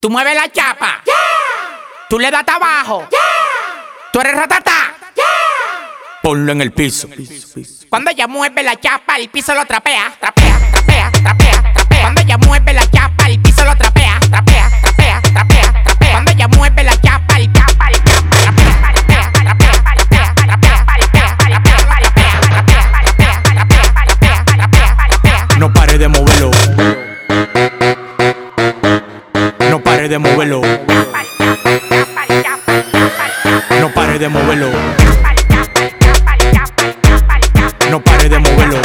Tú mueves la chapa. Yeah. Tú le das abajo. Yeah. Tú eres ratata. Yeah. Ponlo en el piso. Cuando ella mueve la chapa, el piso lo trapea. Trapea, trapea, trapea, trapea. Cuando ella mueve la chapa, el piso lo trapea. Trapea, trapea, trapea, trapea. Cuando ella mueve la chapa, el chapa, el chapa. Trapea, trapea, trapea, trapea, trapea, trapea, trapea, trapea, trapea. No pare de moverlo. No pare de moverlo. No pare de moverlo. No pare de moverlo.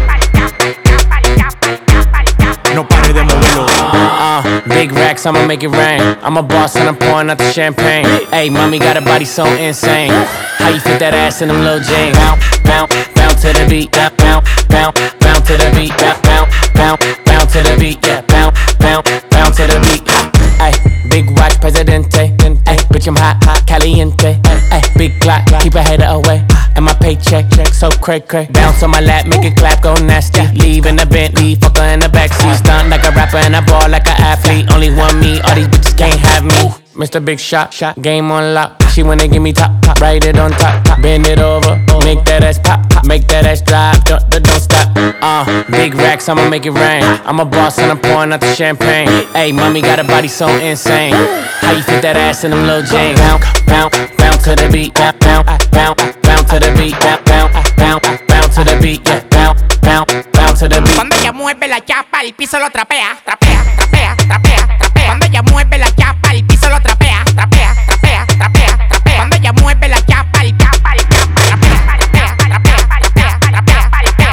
No pare de moverlo. Big racks, I'ma make it rain. I'm a boss and I'm pouring out the champagne. Hey, mommy got a body so insane. How you fit that ass in them little jeans? Bounce, bounce, bounce to the beat. Bounce, bounce, bounce to the beat. Bounce, bounce, bounce to the beat. Yeah, bounce, bounce, bounce to the beat. Ay, big watch, Presidente. Ay, bitch, I'm hot, hot, caliente. Ay, big clock, keep a hater away. And my paycheck, so cray. Bounce on my lap, make it clap, go nasty. Leave in the Bentley, fuck her in the backseat. Stunt like a rapper and I ball like an athlete. Only one me, all these bitches can't have me. Mr. Big Shot, game on lock. She wanna give me top, write it on top. Bend it over, make that ass pop, make that ass drop, don't stop. Big racks, I'ma make it rain. I'm a boss and I'm pouring out the champagne. Hey, mommy got a body so insane. How you fit that ass in them little jeans? Bounce, bounce, bounce to the beat. Bounce, bounce, bounce to the beat. Bounce, bounce, bounce to the beat. Yeah, bounce, bounce, bounce to the beat. Cuando ella mueve la chapa, el piso lo trapea. Trapea, trapea, trapea, trapea. Cuando ella mueve la chapa, el piso lo trapea. Trapea, trapea, trapea, trapea. Cuando ella mueve la chapa, el chapa, el chapa. Trapea, trapea, trapea, trapea, trapea,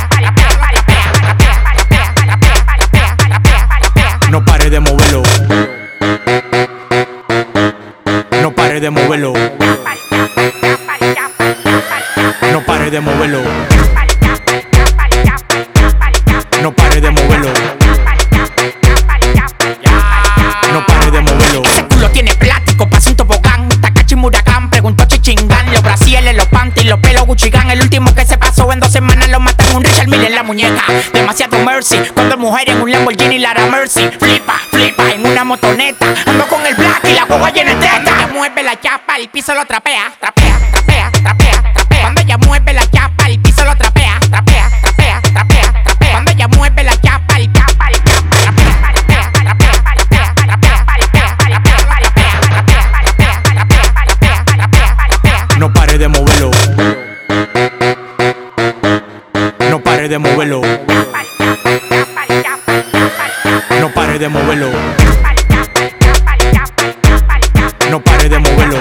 trapea, trapea. No pare de moverlo. No pare de moverlo. No pare de moverlo. No pare de moverlo. No pare de moverlo. Ese culo tiene plástico, pasa un tobogán. Takashi Murakami preguntó Chichingán. Los brasieles, los panties, los pelos Guccigan. El último que se pasó en 2 semanas lo matan un Richard Mille en la muñeca. Demasiado mercy. Cuando mujer en un Lamborghini Lara Mercy. Flipa, flipa en una motoneta. Ando con el black y la guagua llena de teta. Cuando ella mueve la chapa, el piso lo trapea. Trapea, trapea, trapea, trapea. Cuando ella mueve la chapa, el piso lo trapea. Trapea, trapea, trapea, trapea. Cuando ella mueve la chapa, el chapa, el chapa. No pare de moverlo. No pare de moverlo. No pare de moverlo. No pare de moverlo.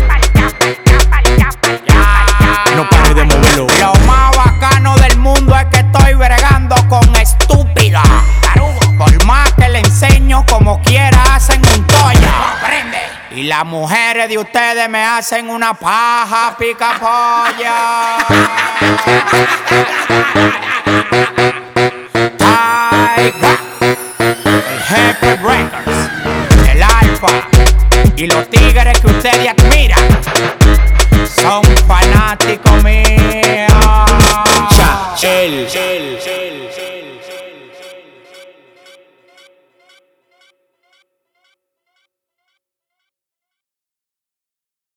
No pare de moverlo. Lo más bacano del mundo es que estoy bregando con estúpida. Por más que le enseño, como quiera hacen un toya. Y las mujeres de ustedes me hacen una paja pica polla.